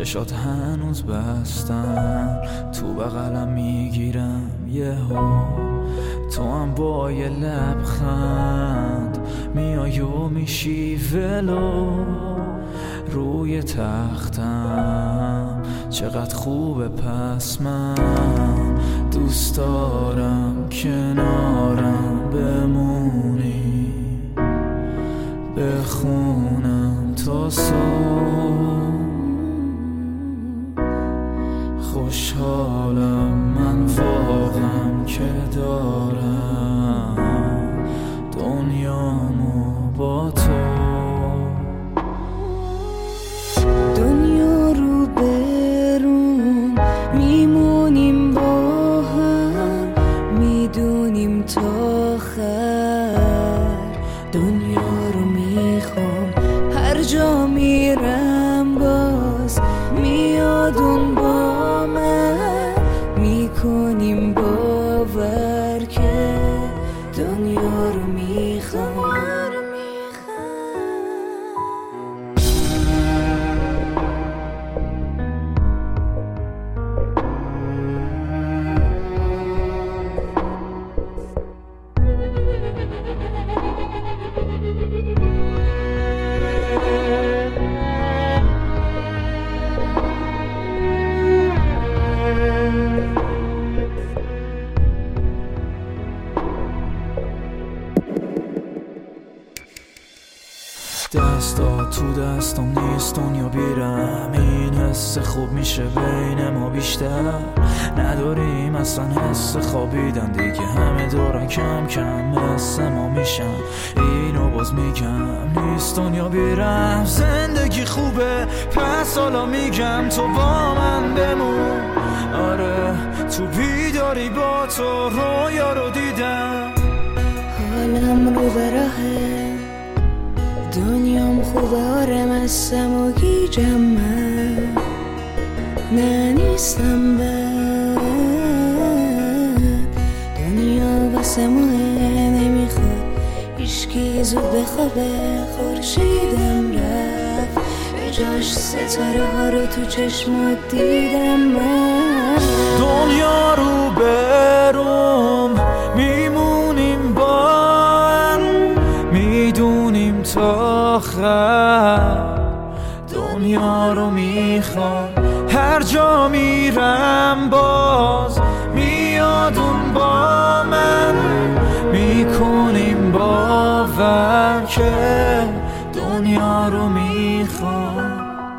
چشات هنوز بستن، تو بغلم میگیرم یهو، تو هم با یه لبخند میای و میشی ولو روی تختم. چقدر خوبه پس من دوست دارم کنارم بمونی، بخونم تا صبح. خوشحالم من واقعا که دارم دنیامو با تو. دنیا رو برون میمونیم با هم، میدونیم تا آخر. دنیا رو میخوام هر جا میرم باز میاد اون با من، میکنیم باور که دنیا رو میخوام. دستا تو دستم نیست دنیا بیرم، این حس خوب میشه بین ما بیشتر. نداریم اصلا حس خوابیدن دیگه، همه دوران کم کم مثل ما میشن. اینو باز میگم نیست دنیا بیرم، زندگی خوبه پس حالا میگم تو با من بمون. آره تو بیداری با تو رویا رو دیدم، حالم رو به راهه، دنیام خوبه، آره مستم و گیجم من، نه نیستم بد. دنیا واسه ماه نمیخواد هیچکی زود بخوابه، خورشیدم رفت به جاش ستاره ها رو تو چشمات دیدم من. دنیا رو بروم میمونیم با هم، میدونیم تا آخر. دنیا رو میخوام هر جا میرم باز میاد اون با من، میکنیم باور که دنیا رو میخوام.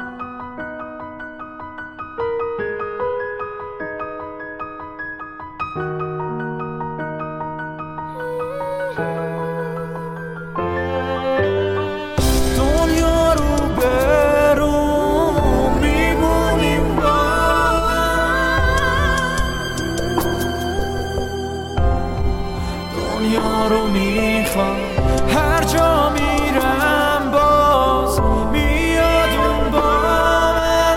دنیا رو میخوام هر جا میرم باز میاد اون با من.